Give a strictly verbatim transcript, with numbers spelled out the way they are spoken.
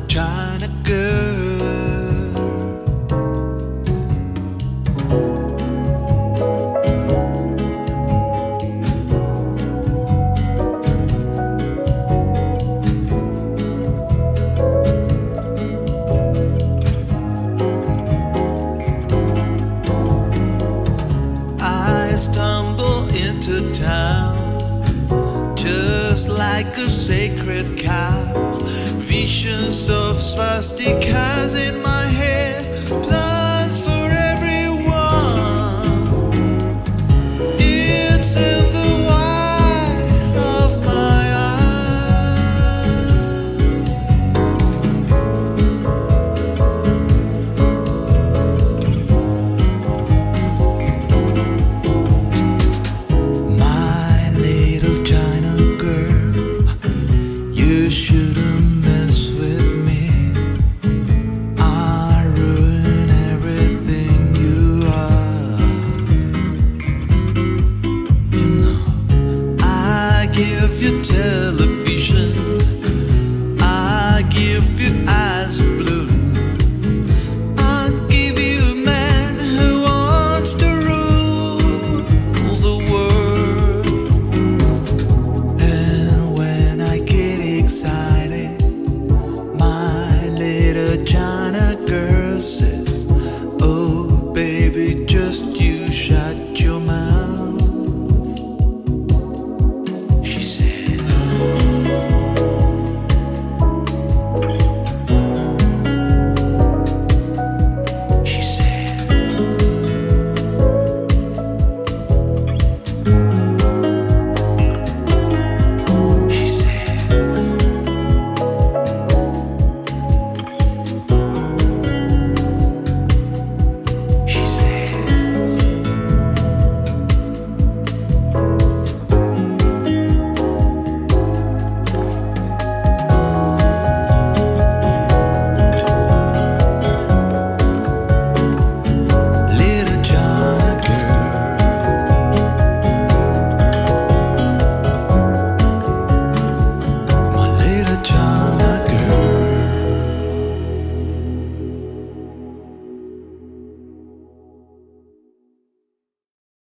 China girl. I stumble into town just like a sacred cow. Visions of swastikas in my head, plans for everyone. It's in the white of my eyes. My little China girl, you shouldn't mess with me. I ruin everything you are. You know, I give you television, I give you eyes of blue, I give you a man who wants to rule the world. And when I get excited,